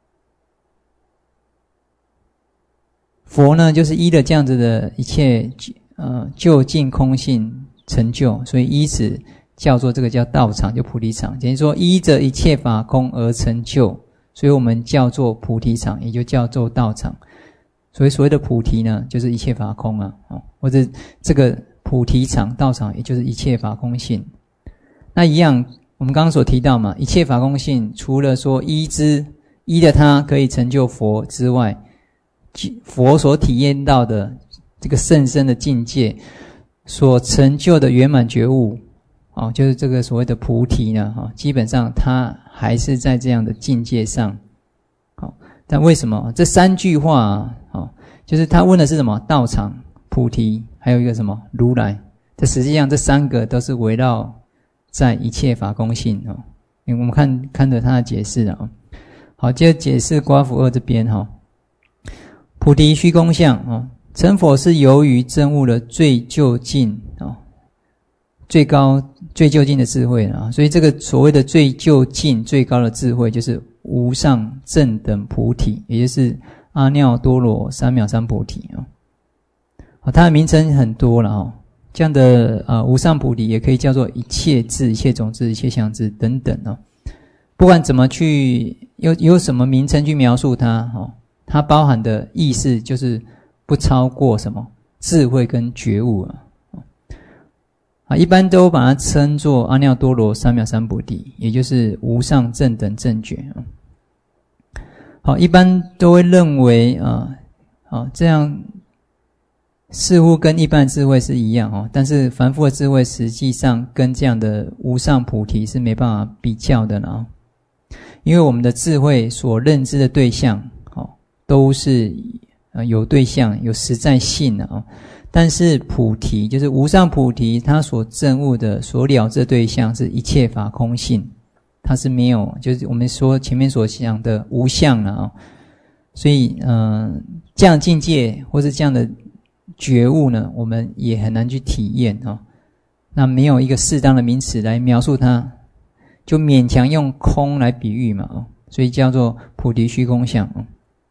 [SPEAKER 1] 佛呢，就是依了这样子的一切呃究竟空性。成就，所以依此叫做这个叫道场，就菩提场。等于说依着一切法空而成就，所以我们叫做菩提场，也就叫做道场。所以所谓的菩提呢，就是一切法空啊，哦，或者这个菩提场、道场，也就是一切法空性。那一样，我们刚刚所提到嘛，一切法空性，除了说依之依的它可以成就佛之外，佛所体验到的这个甚深的境界。所成就的圆满觉悟，哦，就是这个所谓的菩提呢，哈，基本上它还是在这样的境界上，好，但为什么这三句话啊，哦，就是他问的是什么？道场、菩提，还有一个什么？如来。这实际上这三个都是围绕在一切法空性哦。我们看看着他的解释啊，好，接着解释刮符二这边哈，菩提虚空相啊。成佛是由于证悟了最究竟啊，最高最究竟的智慧啊，所以这个所谓的最究竟最高的智慧，就是无上正等菩提，也就是阿耨多罗三藐三菩提啊。好，它的名称很多了啊，这样的啊无上菩提也可以叫做一切智、一切种智、一切相智等等啊。不管怎么去有有什么名称去描述它哦，它包含的意思就是。不超过什么智慧跟觉悟啊，啊，一般都把它称作阿耨多罗三藐三菩提，也就是无上正等正觉啊。好，一般都会认为啊，啊，这样似乎跟一般的智慧是一样哦，但是凡夫的智慧实际上跟这样的无上菩提是没办法比较的了，因为我们的智慧所认知的对象，哦，都是。呃，有对象，有实在性的啊，但是菩提就是无上菩提，它所证悟的、所了知的对象是一切法空性，它是没有，就是我们说前面所讲的无相了啊。所以，嗯、呃，这样境界或是这样的觉悟呢，我们也很难去体验啊。那没有一个适当的名词来描述它，就勉强用空来比喻嘛啊，所以叫做菩提虚空相啊。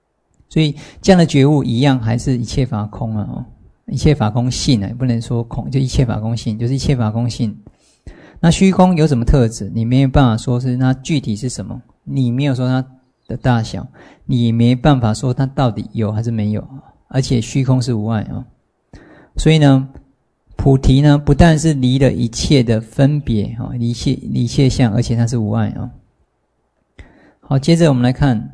[SPEAKER 1] 所以这样的觉悟一样还是一切法空啊，哦，一切法空性啊，不能说空，就一切法空性，就是一切法空性。那虚空有什么特质？你没有办法说是它具体是什么，你没有说它的大小，你也没办法说它到底有还是没有，而且虚空是无碍啊。所以呢，菩提呢不但是离了一切的分别啊，离一切离一切相，而且它是无碍啊。好，接着我们来看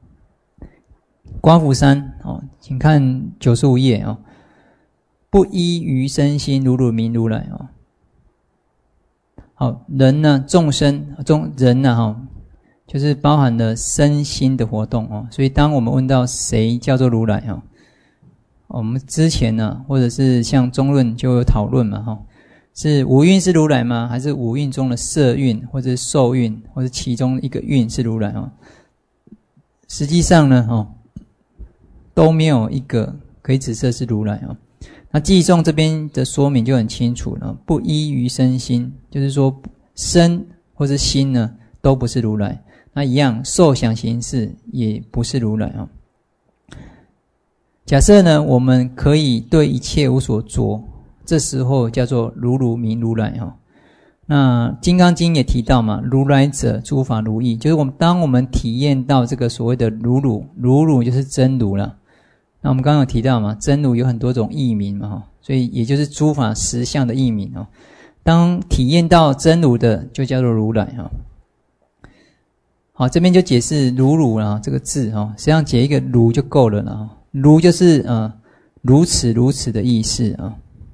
[SPEAKER 1] 刮胡三哦，请看九十五页哦。不依于身心，如如名如来哦。好，人呢，众生众人呢，哈，就是包含了身心的活动哦。所以，当我们问到谁叫做如来哦，我们之前呢，或者是像中论就有讨论嘛，哈，是五蕴是如来吗？还是五蕴中的色蕴，或者是受蕴，或者其中一个蕴是如来哦？实际上呢，哦，都没有一个可以指涉是如来哦。那偈颂这边的说明就很清楚了，不依于身心，就是说身或是心呢都不是如来。那一样受想行识也不是如来啊。假设呢我们可以对一切无所着，这时候叫做如如名如来啊。那《金刚经》也提到嘛，如来者诸法如意，就是我们当我们体验到这个所谓的如如，如如就是真如了。那我们刚刚有提到嘛，真如有很多种义名嘛，所以也就是诸法实相的义名哦。当体验到真如的，就叫做如来哈。好，这边就解释如如啦这个字哈，实际上解一个如就够了啦。如就是呃如此如此的意思啊。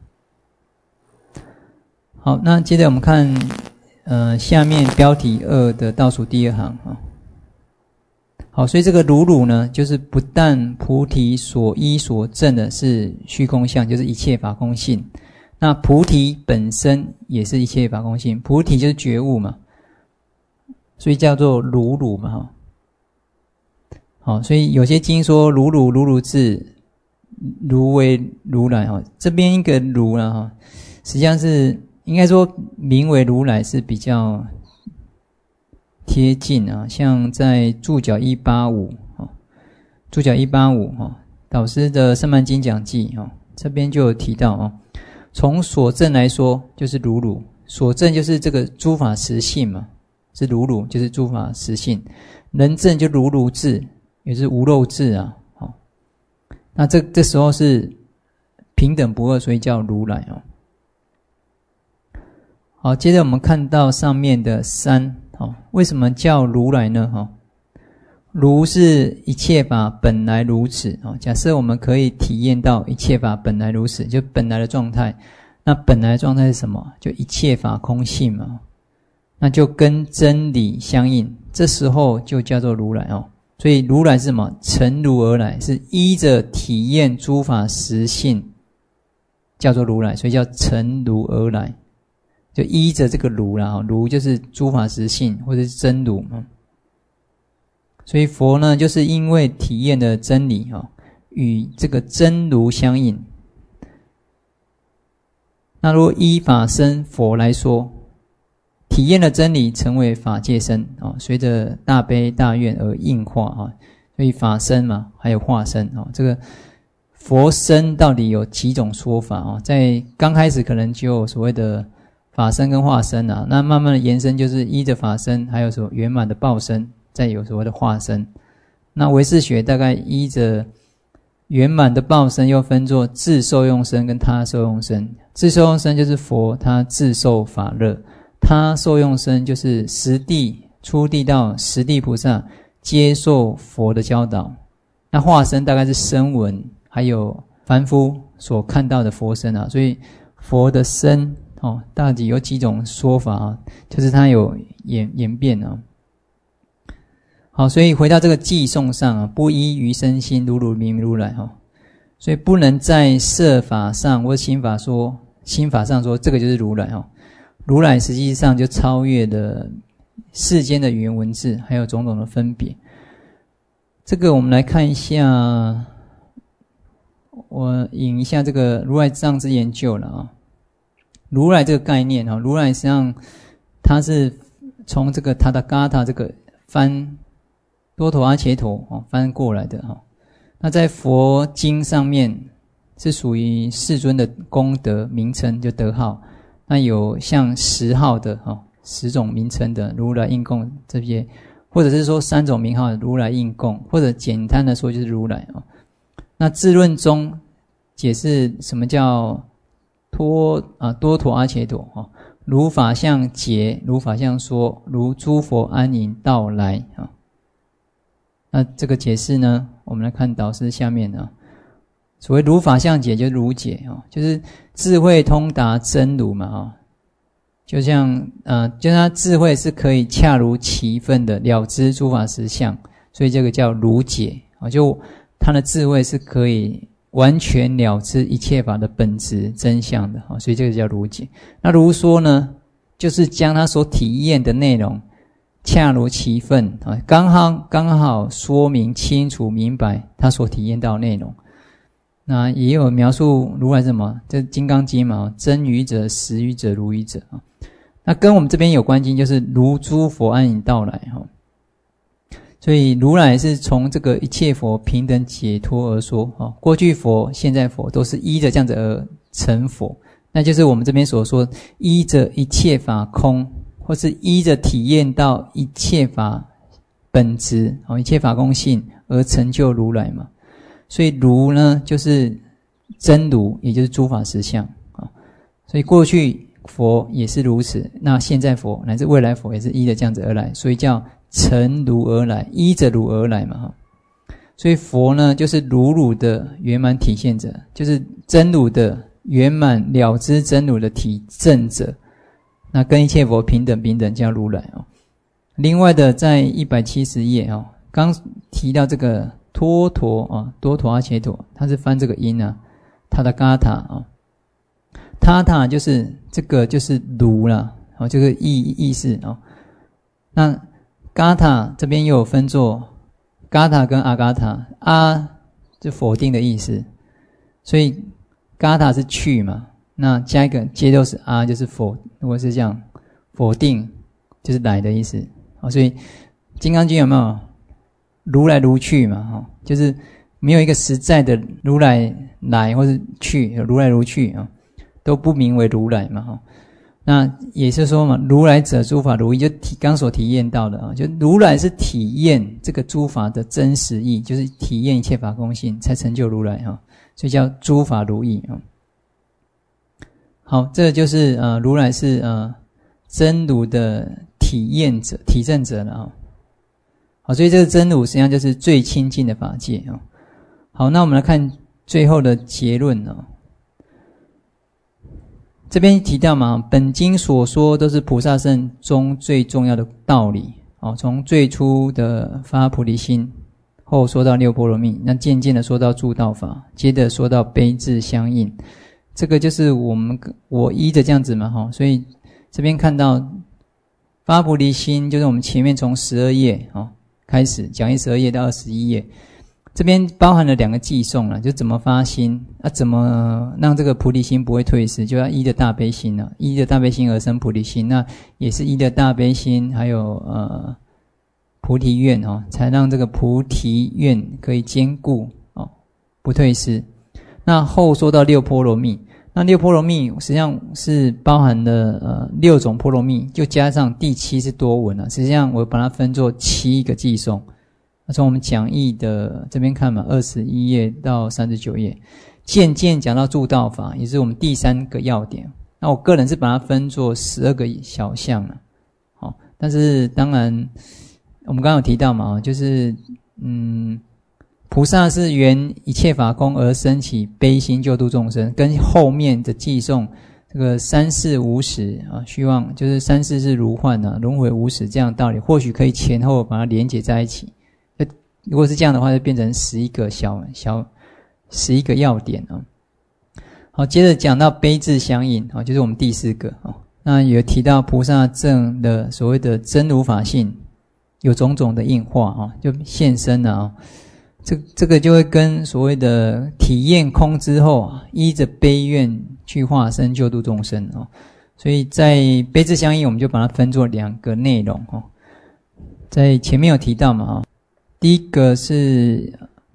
[SPEAKER 1] 好，那接着我们看呃下面标题二的倒数第二行啊。好，所以这个如如呢，就是不但菩提所依所证的是虚空相，就是一切法空性。那菩提本身也是一切法空性，菩提就是觉悟嘛，所以叫做如如嘛哈。好，所以有些经说如如如如智，如为如来哈。这边一个如啦哈，实际上是应该说名为如来是比较贴近啊，像在注脚一八五啊，注脚一八五哈，导师的《胜鬘经讲记》啊，这边就有提到啊，从所证来说就是如如，所证就是这个诸法实性嘛，是如如就是诸法实性，人证就如如智，也是无漏智啊，好，那这这时候是平等不二，所以叫如来哦。好，接着我们看到上面的三。好，为什么叫如来呢？哈，如是一切法本来如此。假设我们可以体验到一切法本来如此，就本来的状态。那本来的状态是什么？就一切法空性嘛。那就跟真理相应，这时候就叫做如来哦。所以如来是什么？乘如而来，是依着体验诸法实性，叫做如来，所以叫乘如而来。就依着这个如啦，如就是诸法实性或者是真如嘛。所以佛呢，就是因为体验的真理哈，与这个真如相应。那如果依法身佛来说，体验了真理，成为法界身啊，随着大悲大愿而应化啊。所以法身嘛，还有化身啊，这个佛身到底有几种说法啊？在刚开始可能就有所谓的法身跟化身啊，那慢慢的延伸就是依着法身，还有什么圆满的报身，再有所谓的化身。那唯识学大概依着圆满的报身，又分作自受用身跟他受用身。自受用身就是佛他自受法乐，他受用身就是实地初地到实地菩萨接受佛的教导。那化身大概是声闻还有凡夫所看到的佛身啊，所以佛的身哦，到底有几种说法啊？就是它有演演变啊。好，所以回到这个偈颂上啊，不依于身心，如如名如来哈。所以不能在色法上或心法说，心法上说这个就是如来哈。如来实际上就超越了世间的语言文字，还有种种的分别。这个我们来看一下，我引一下这个如来藏之研究了啊。如来这个概念哈，如来实际上它是从这个塔达嘎塔这个翻多陀阿伽陀翻过来的哈。 那在佛经上面是属于世尊的功德名称，就德号。那有像十号的哦，十种名称的如来应供这些，或者是说三种名号的如来应供，或者简单的说就是如来哦。那智论中解释什么叫多啊多陀阿伽多哦，如法相解，如法相说，如诸佛安隐到来啊。那这个解释呢，我们来看导师下面啊，所谓如法相解就是如解哦，就是智慧通达真如嘛啊，就像呃，就是他智慧是可以恰如其分的了知诸法实相，所以这个叫如解啊，就他的智慧是可以完全了知一切法的本质真相的啊，所以这个叫如解。那如说呢，就是将他所体验的内容恰如其分啊，刚好刚好说明清楚明白他所体验到的内容。那也有描述如来什么，这《金刚经》嘛，真语者、实语者、如语者啊。那跟我们这边有关经，就是如诸佛安隐到来哈。所以如来是从这个一切佛平等解脱而说哈，过去佛、现在佛都是依着这样子而成佛，那就是我们这边所说依着一切法空，或是依着体验到一切法本质一切法空性而成就如来嘛。所以如呢就是真如，也就是诸法实相啊。所以过去佛也是如此，那现在佛乃至未来佛也是依着这样子而来，所以叫成如而来，依着如而来嘛哈。所以佛呢就是如如的圆满体现者，就是真如的圆满了知真如的体证者，那跟一切佛平等平等叫如来哦。另外的在一百七十页哦，刚提到这个多陀啊，多陀阿伽多，它是翻这个音啊，他的嘎塔啊，他塔就是这个就是如啦，哦，这个意意思哦。那嘎塔这边又有分作嘎塔跟阿嘎塔，阿就否定的意思，所以嘎塔是去嘛，那加一个接都是阿就是否，如果是这样否定就是来的意思哦。所以金刚经有没有如来如去嘛哈，就是没有一个实在的如来来或是去，如来如去啊，都不名为如来嘛哈。那也是说嘛，如来者诸法如意，就体刚所体验到的啊，就如来是体验这个诸法的真实义，就是体验一切法空性才成就如来哈，所以叫诸法如意啊。好，这就是呃如来是呃真如的体验者、体证者了啊。好，所以这个真如实际上就是最亲近的法界啊。好，那我们来看最后的结论啊。这边提到嘛，本经所说都是菩萨圣中最重要的道理哦，从最初的发菩提心，后说到六波罗蜜，那渐渐的说到助道法，接着说到悲智相应，这个就是我们我依着这样子嘛哈，所以这边看到发菩提心，就是我们前面从十二页哦开始讲义十二页到二十一页。这边包含了两个寄颂了，就怎么发心啊，怎么让这个菩提心不会退失，就要依着大悲心了，依着大悲心而生菩提心，那也是依着大悲心还有呃菩提愿哦，才让这个菩提愿可以坚固哦，不退失。那后说到六波罗蜜，那六波罗蜜实际上是包含了呃六种波罗蜜，就加上第七是多闻了，实际上我把它分作七个寄颂。从我们讲义的这边看嘛，二十一页到三十九页，渐渐讲到助道法，也是我们第三个要点。那我个人是把它分作十二个小项了，好，但是当然我们刚刚有提到嘛，就是嗯，菩萨是缘一切法空而生起悲心救度众生，跟后面的寄颂这个三世无始啊，虚妄就是三世是如幻啊，轮回无始这样的道理，或许可以前后把它连结在一起。如果是这样的话，就变成十一个小小十一个要点啊。好，接着讲到悲智相应啊，就是我们第四个啊。那有提到菩萨证的所谓的真如法性，有种种的应化啊，就现身了啊。这这个就会跟所谓的体验空之后啊，依着悲愿去化身救度众生啊。所以在悲智相应，我们就把它分作两个内容哦。在前面有提到嘛啊。第一个是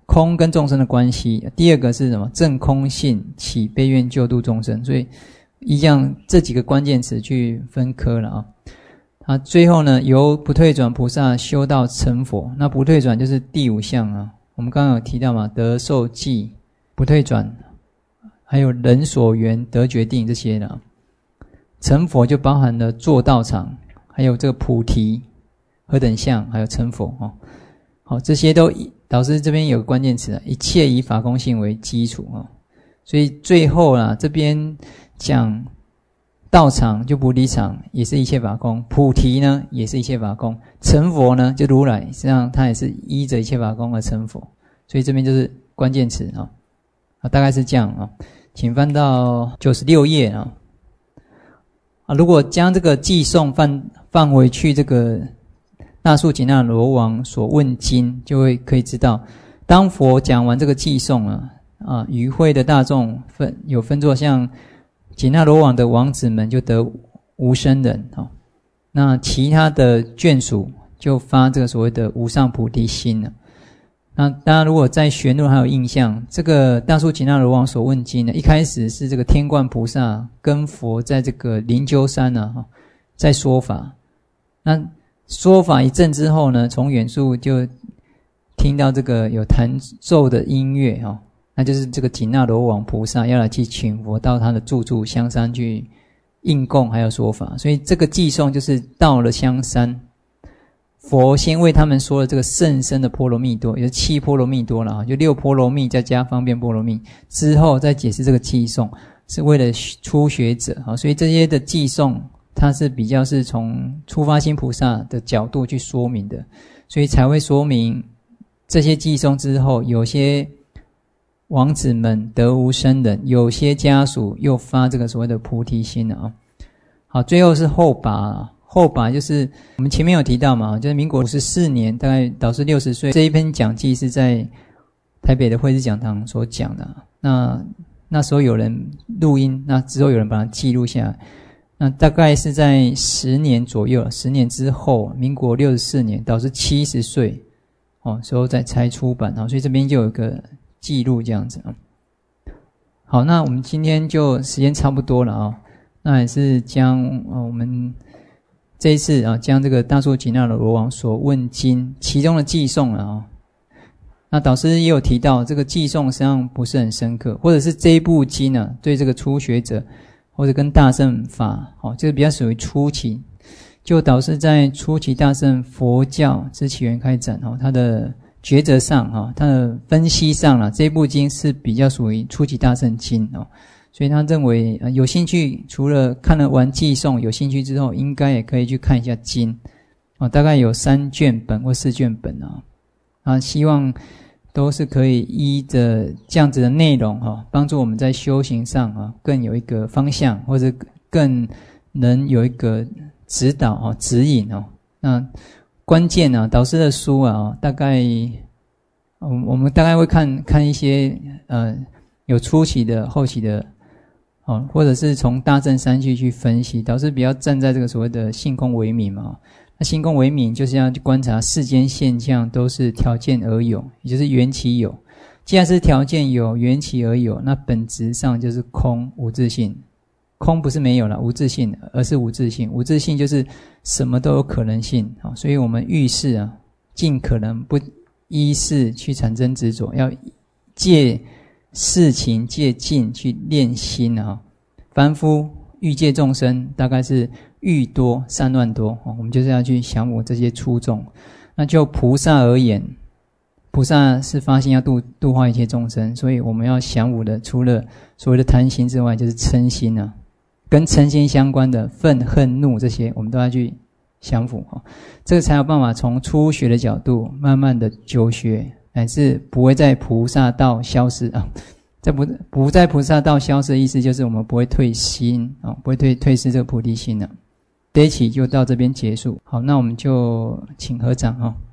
[SPEAKER 1] 空跟众生的关系，第二个是什么？正空性起悲愿救度众生，所以一样这几个关键词去分科了啊。啊，最后呢，由不退转菩萨修到成佛，那不退转就是第五项啊。我们刚刚有提到嘛，得受记、不退转，还有人所缘、得决定这些的。成佛就包含了做道场，还有这个菩提、何等相，还有成佛哦。好，这些都导师这边有个关键词啊，一切以法空性为基础啊。所以最后啦，这边讲道场就菩提场也是一切法空，菩提呢也是一切法空，成佛呢就如来，实际上它也是依着一切法空而成佛。所以这边就是关键词啊，啊大概是这样啊。请翻到九十六页啊。啊，如果将这个寄送放放回去这个大树紧那罗王所问经，就会可以知道，当佛讲完这个寄送啊，啊，与会的大众分有分作像紧那罗王的王子们就得无生忍啊，那其他的眷属就发这个所谓的无上菩提心了。那大家如果在学论还有印象，这个大树紧那罗王所问经呢，一开始是这个天冠菩萨跟佛在这个灵鹫山啊，在说法。那说法一阵之后呢，从远处就听到这个有弹奏的音乐啊，那就是这个紧那罗王菩萨要来去请佛到他的住处香山去应供还有说法。所以这个寄送就是到了香山，佛先为他们说了这个甚深的波罗蜜多，也就是七波罗蜜多了，就六波罗蜜再加方便波罗蜜，之后再解释这个寄送是为了初学者，所以这些的寄送它是比较是从初发心菩萨的角度去说明的，所以才会说明这些寄送之后，有些王子们得无生忍，有些家属又发这个所谓的菩提心啊。好，最后是后拔。后拔就是我们前面有提到嘛，就是民国五十四年，大概导师六十岁，这一篇讲记是在台北的慧智讲堂所讲的。那那时候有人录音，那之后有人把它记录下来。那大概是在十年左右，十年之后，民国六十四年，导师七十岁哦，时候再才出版啊，所以这边就有一个记录这样子啊。好，那我们今天就时间差不多了啊，那也是将呃我们这一次啊，将这个大树紧那罗王所问经其中的寄送了啊。那导师也有提到，这个寄送实际上不是很深刻，或者是这一部经呢、啊，对这个初学者或者跟大乘法，哦，这个比较属于初期。就导师在初期大乘佛教之起源开展哦，他的抉择上哈，他的分析上啦，这部经是比较属于初期大乘经哦。所以他认为、呃、有兴趣除了看了完寄送有兴趣之后，应该也可以去看一下经哦，大概有三卷本或四卷本啊，啊，希望都是可以依着这样子的内容哈、哦，帮助我们在修行上啊更有一个方向，或者更能有一个指导啊指引哦。那关键啊，导师的书啊，大概我我们大概会看看一些呃有初期的、后期的。哦，或者是从大乘三序去分析，导师比较站在这个所谓的性空为名嘛。那性空为名就是要去观察世间现象都是条件而有，也就是缘起有。既然是条件有、缘起而有，那本质上就是空无自性。空不是没有了无自性，而是无自性。无自性就是什么都有可能性。哦，所以我们遇事啊，尽可能不依事去产生执着，要借事情借境去练心啊。凡夫欲界众生大概是欲多散乱多，我们就是要去降伏这些粗重。那就菩萨而言，菩萨是发心要度度化一切众生，所以我们要降伏的除了所谓的贪心之外，就是嗔心啊，跟嗔心相关的愤恨怒这些我们都要去降伏，这个才有办法从初学的角度慢慢的久学，乃至不会在菩萨道消失啊。在不不在菩萨道消失的意思就是我们不会退心啊，不会退退失这个菩提心了。这一期就到这边结束。好，那我们就请合掌啊。